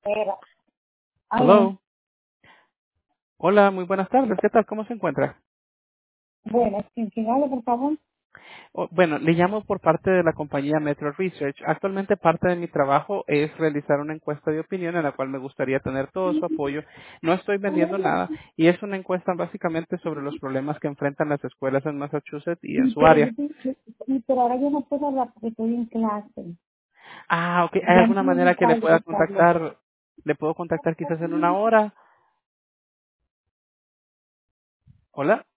Era. Aló. Hello. Hola, muy buenas tardes. ¿Qué tal? ¿Cómo se encuentra? Bueno, ¿quién habla, por favor? Bueno, le llamo por parte de la compañía Metro Research. Actualmente parte de mi trabajo es realizar una encuesta de opinión en la cual me gustaría tener todo su apoyo. No estoy vendiendo nada y es una encuesta básicamente sobre los problemas que enfrentan las escuelas en Massachusetts y en Sí, su pero, área. pero ahora yo no puedo hablar porque estoy en clase. Ah, ok. ¿Hay Ya alguna no manera me que le tarde, pueda por favor. contactar? ¿Le puedo contactar quizás en una hora? ¿Hola?